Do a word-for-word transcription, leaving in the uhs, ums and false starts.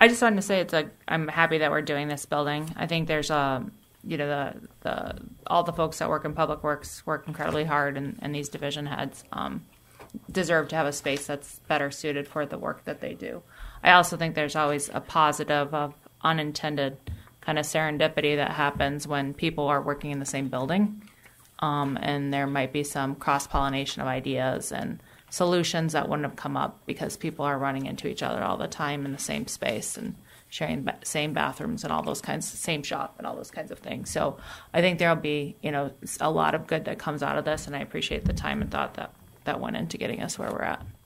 I just wanted to say it's a. I'm happy that we're doing this building. I think there's a, you know, the the all the folks that work in public works work incredibly hard, and, and these division heads um, deserve to have a space that's better suited for the work that they do. I also think there's always a positive of unintended kind of serendipity that happens when people are working in the same building, um, and there might be some cross pollination of ideas and solutions that wouldn't have come up because people are running into each other all the time in the same space and sharing ba- same bathrooms and all those kinds, same shop and all those kinds of things. So I think there'll be, you know, a lot of good that comes out of this, and I appreciate the time and thought that that went into getting us where we're at.